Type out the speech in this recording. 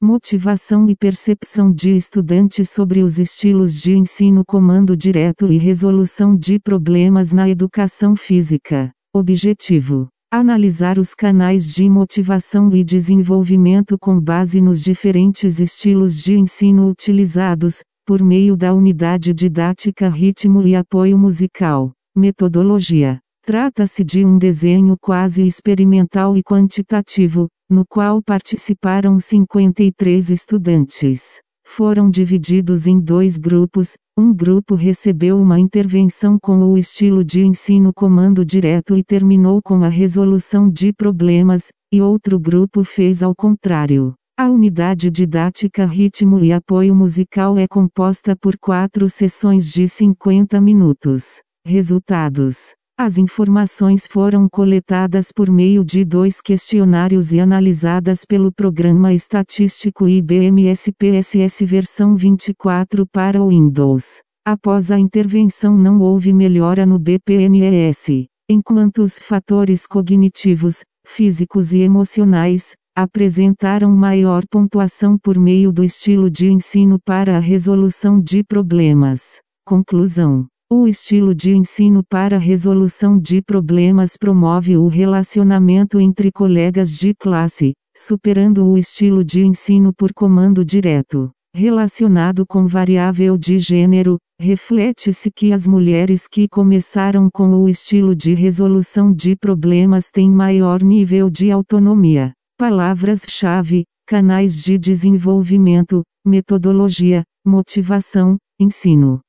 Motivação e percepção de estudantes sobre os estilos de ensino, comando direto e resolução de problemas na educação física. Objetivo: analisar os canais de motivação e desenvolvimento com base nos diferentes estilos de ensino utilizados, por meio da unidade didática ritmo e apoio musical. Metodologia: trata-se de um desenho quase experimental e quantitativo, no qual participaram 53 estudantes. Foram divididos em 2 grupos. Um grupo recebeu uma intervenção com o estilo de ensino comando direto e terminou com a resolução de problemas, e outro grupo fez ao contrário. A unidade didática ritmo e apoio musical é composta por 4 sessões de 50 minutos. Resultados: as informações foram coletadas por meio de 2 questionários e analisadas pelo Programa Estatístico IBM-SPSS versão 24 para o Windows. Após a intervenção não houve melhora no BPNES, enquanto os fatores cognitivos, físicos e emocionais apresentaram maior pontuação por meio do estilo de ensino para a resolução de problemas. Conclusão: o estilo de ensino para a resolução de problemas promove o relacionamento entre colegas de classe, superando o estilo de ensino por comando direto. Relacionado com variável de gênero, reflete-se que as mulheres que começaram com o estilo de resolução de problemas têm maior nível de autonomia. Palavras-chave: canais de desenvolvimento, metodologia, motivação, ensino.